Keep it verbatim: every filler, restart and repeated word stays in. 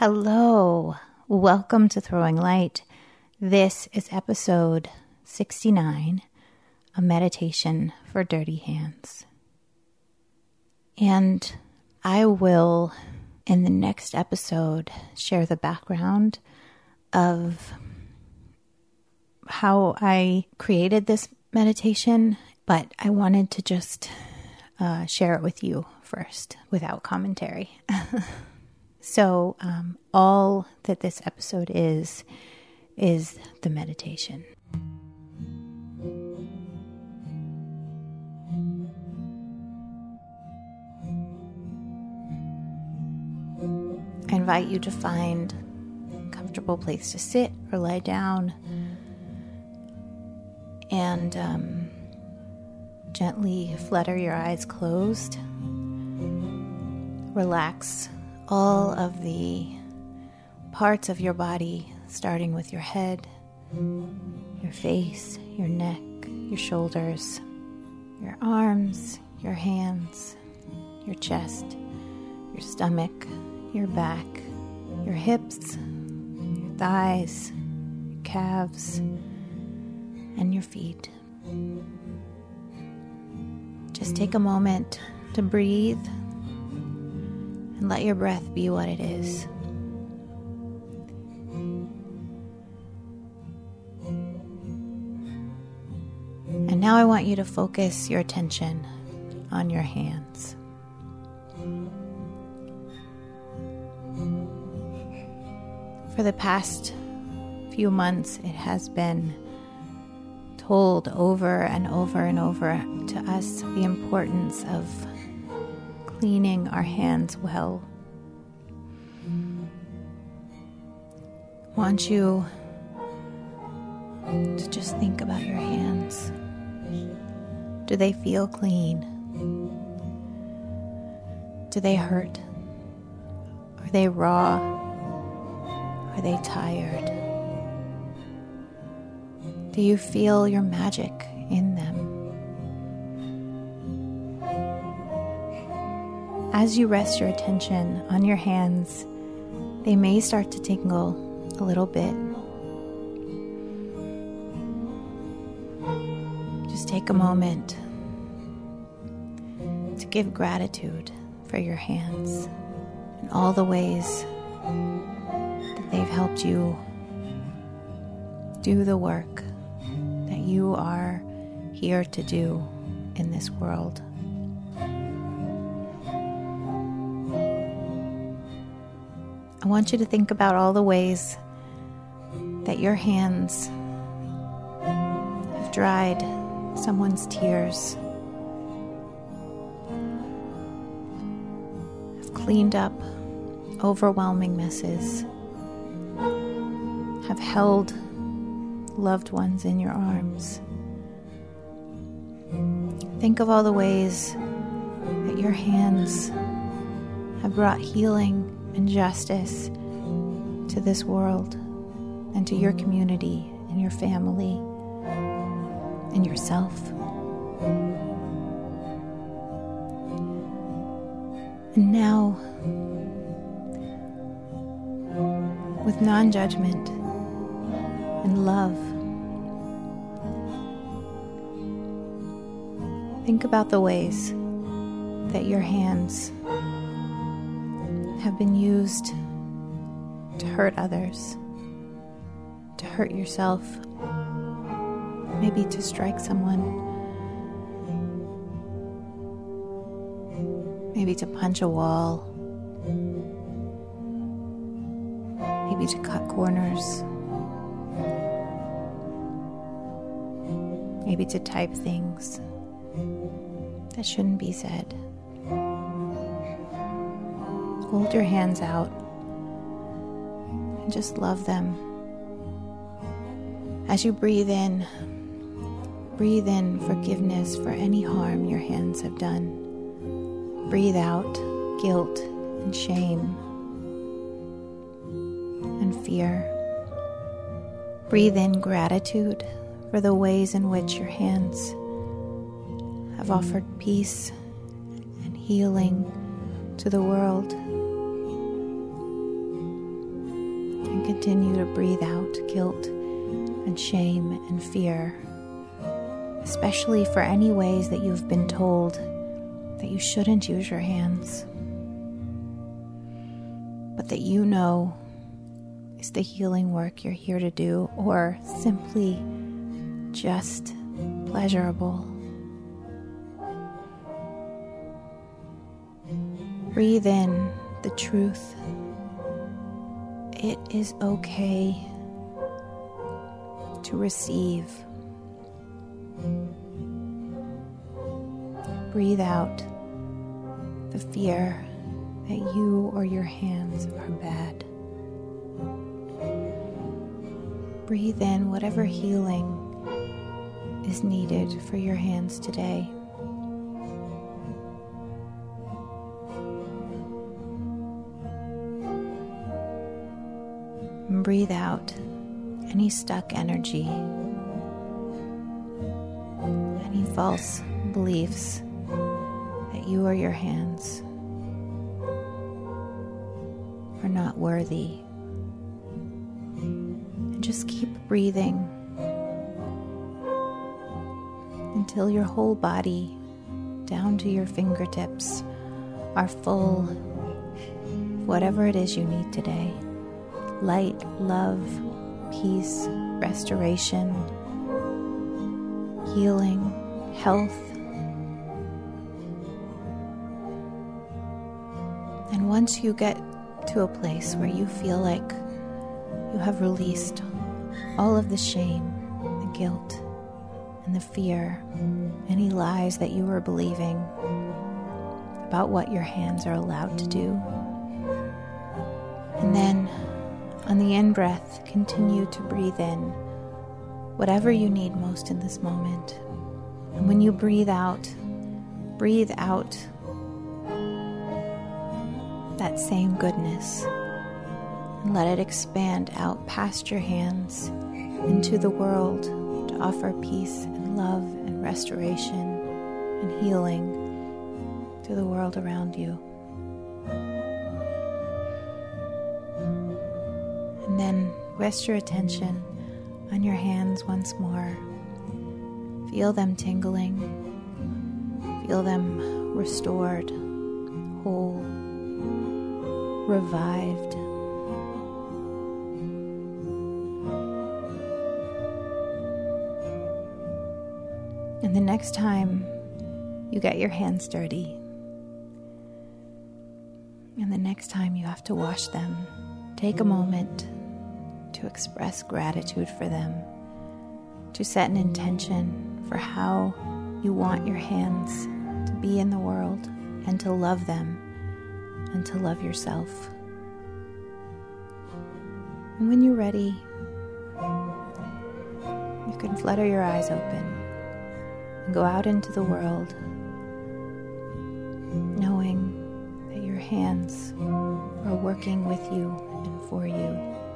Hello, welcome to Throwing Light. This is episode sixty-nine, a meditation for dirty hands. And I will, in the next episode, share the background of how I created this meditation, but I wanted to just uh, share it with you first without commentary. So um, all that this episode is, is the meditation. I invite you to find a comfortable place to sit or lie down and um, gently flutter your eyes closed. Relax all of the parts of your body, starting with your head, your face, your neck, your shoulders, your arms, your hands, your chest, your stomach, your back, your hips, your thighs, your calves, and your feet. Just take a moment to breathe and let your breath be what it is. And now I want you to focus your attention on your hands. For the past few months, it has been told over and over and over to us the importance of cleaning our hands well. I want you to just think about your hands. Do they feel clean? Do they hurt? Are they raw? Are they tired? Do you feel your magic in them? As you rest your attention on your hands, they may start to tingle a little bit. Just take a moment to give gratitude for your hands and all the ways that they've helped you do the work that you are here to do in this world. I want you to think about all the ways that your hands have dried someone's tears, have cleaned up overwhelming messes, have held loved ones in your arms. Think of all the ways that your hands have brought healing and justice to this world and to your community and your family and yourself. And now, with non-judgment and love, think about the ways that your hands have been used to hurt others, to hurt yourself, maybe to strike someone, maybe to punch a wall, maybe to cut corners, maybe to type things that shouldn't be said. Hold your hands out and just love them. As you breathe in, breathe in forgiveness for any harm your hands have done. Breathe out guilt and shame and fear. Breathe in gratitude for the ways in which your hands have offered peace and healing to the world. And continue to breathe out guilt and shame and fear, especially for any ways that you've been told that you shouldn't use your hands, but that you know is the healing work you're here to do, or simply just pleasurable. Breathe in the truth. It is okay to receive. Breathe out the fear that you or your hands are bad. Breathe in whatever healing is needed for your hands today. And breathe out any stuck energy, any false beliefs that you or your hands are not worthy. And just keep breathing until your whole body, down to your fingertips, are full of whatever it is you need today. Light, love, peace, restoration, healing, health. And once you get to a place where you feel like you have released all of the shame, the guilt, and the fear, any lies that you were believing about what your hands are allowed to do. And then on the in-breath, continue to breathe in whatever you need most in this moment. And when you breathe out, breathe out that same goodness and let it expand out past your hands into the world to offer peace and love and restoration and healing to the world around you. And then rest your attention on your hands once more. Feel them tingling. Feel them restored, whole, revived. And the next time you get your hands dirty, and the next time you have to wash them, take a moment to express gratitude for them, to set an intention for how you want your hands to be in the world, and to love them, and to love yourself. And when you're ready, you can flutter your eyes open and go out into the world, knowing that your hands are working with you and for you.